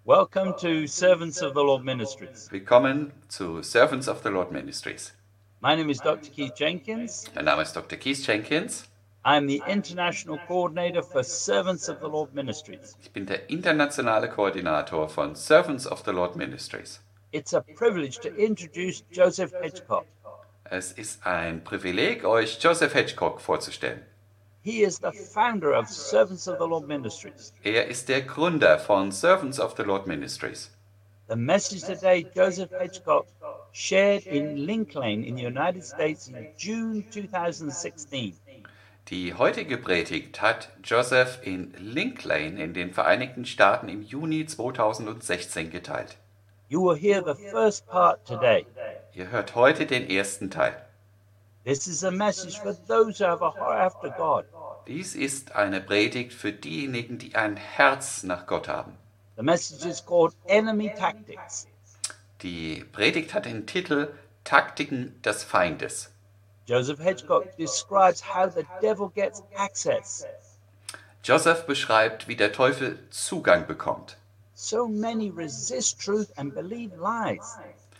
Welcome to Servants of the Lord Ministries. Willkommen zu Servants of the Lord Ministries. My name is Dr. Keith Jenkins. Mein Name ist Dr. Keith Jenkins. I'm the International Coordinator for Servants of the Lord Ministries. Ich bin der internationale Koordinator von Servants of the Lord Ministries. It's a privilege to introduce Joseph Hedgecock. Es ist ein Privileg, euch Joseph Hedgecock vorzustellen. He is the founder of Servants of the Lord Ministries. Er ist der Gründer von Servants of the Lord Ministries. The message today, Joseph Hedgecock shared in Link Lane in the United States in June 2016. Die heutige Predigt hat Joseph in Link Lane in den Vereinigten Staaten im Juni 2016 geteilt. You will hear the first part today. Ihr hört heute den ersten Teil. This is a message for those who have a heart after God. Dies ist eine Predigt für diejenigen, die ein Herz nach Gott haben. The message is called Enemy Tactics. Die Predigt hat den Titel Taktiken des Feindes. Joseph Hedgecock describes how the devil gets access. Joseph beschreibt, wie der Teufel Zugang bekommt. So many resist truth and believe lies.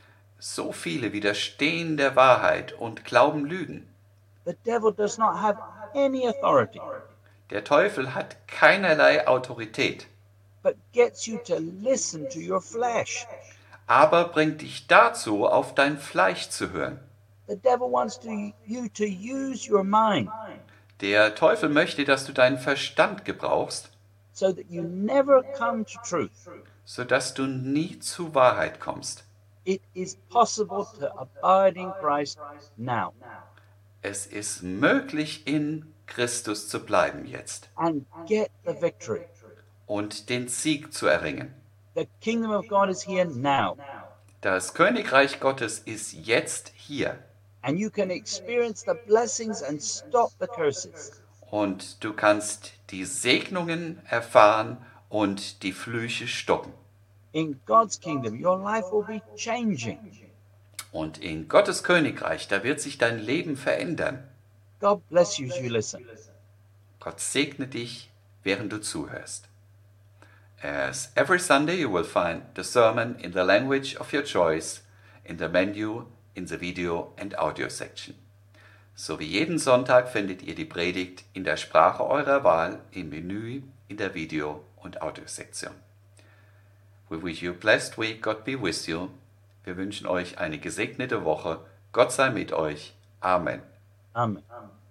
So viele widerstehen der Wahrheit und glauben Lügen. The devil does not have any authority, Der Teufel hat keinerlei Autorität, but gets you to listen to your flesh. aber bringt dich dazu, auf dein Fleisch zu hören. The devil wants you to use your mind Der Teufel möchte, dass du deinen Verstand gebrauchst, so that you never come to truth. sodass du nie zur Wahrheit kommst. It is possible to abide in Christ now Es ist möglich, in Christus zu bleiben jetzt and get the victory. und den Sieg zu erringen. The kingdom of God is here now, Das Königreich Gottes ist jetzt hier and you can experience the blessings and stop the curses. und du kannst die Segnungen erfahren und die Flüche stoppen. In God's kingdom, your life will be changing. Und in Gottes Königreich, da wird sich dein Leben verändern. God bless you as you listen. Gott segne dich, während du zuhörst. As every Sunday you will find the sermon in the language of your choice, in the menu, in the video and audio section. So wie jeden Sonntag findet ihr die Predigt in der Sprache eurer Wahl im Menü, in der Video- und Audiosektion. We wish you a blessed week, God be with you. Wir wünschen euch eine gesegnete Woche. Gott sei mit euch. Amen. Amen.